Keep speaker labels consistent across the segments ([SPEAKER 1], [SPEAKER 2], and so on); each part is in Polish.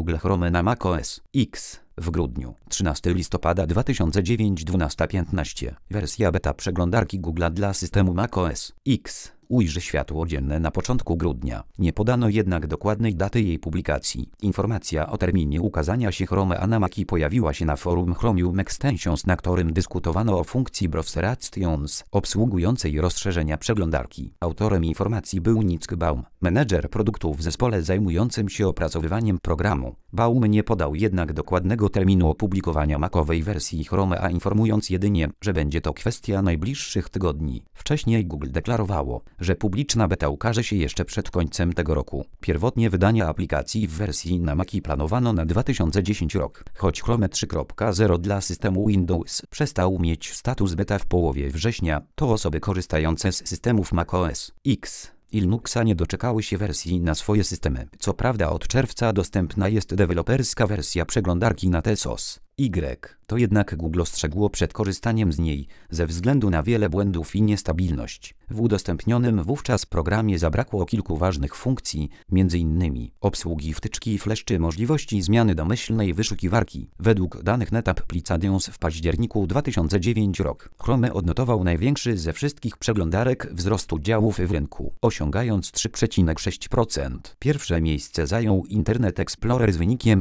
[SPEAKER 1] Google Chrome na macOS X w grudniu. 13 listopada 2009, 12:15. Wersja beta przeglądarki Google dla systemu macOS X ujrzy światło dzienne na początku grudnia. Nie podano jednak dokładnej daty jej publikacji. Informacja o terminie ukazania się Chrome na Maci pojawiła się na forum Chromium Extensions, na którym dyskutowano o funkcji Browser Actions obsługującej rozszerzenia przeglądarki. Autorem informacji był Nick Baum, menedżer produktu w zespole zajmującym się opracowywaniem programu. Baum nie podał jednak dokładnego terminu opublikowania macowej wersji Chrome, informując jedynie, że będzie to kwestia najbliższych tygodni. Wcześniej Google deklarowało, że publiczna beta ukaże się jeszcze przed końcem tego roku. Pierwotnie wydanie aplikacji w wersji na Maci planowano na 2010 rok. Choć Chrome 3.0 dla systemu Windows przestał mieć status beta w połowie września, to osoby korzystające z systemów macOS X i Linuxa nie doczekały się wersji na swoje systemy. Co prawda od czerwca dostępna jest deweloperska wersja przeglądarki na TSOS Y. To jednak Google ostrzegło przed korzystaniem z niej ze względu na wiele błędów i niestabilność. W udostępnionym wówczas programie zabrakło kilku ważnych funkcji, m.in. obsługi wtyczki Flash czy możliwości zmiany domyślnej wyszukiwarki. Według danych NetApp w październiku 2009 rok Chrome odnotował największy ze wszystkich przeglądarek wzrost udziałów w rynku, osiągając 3,6%. Pierwsze miejsce zajął Internet Explorer z wynikiem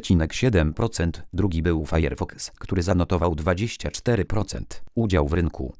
[SPEAKER 1] 64,7%, drugi był Firefox, który zanotował 24% udział w rynku.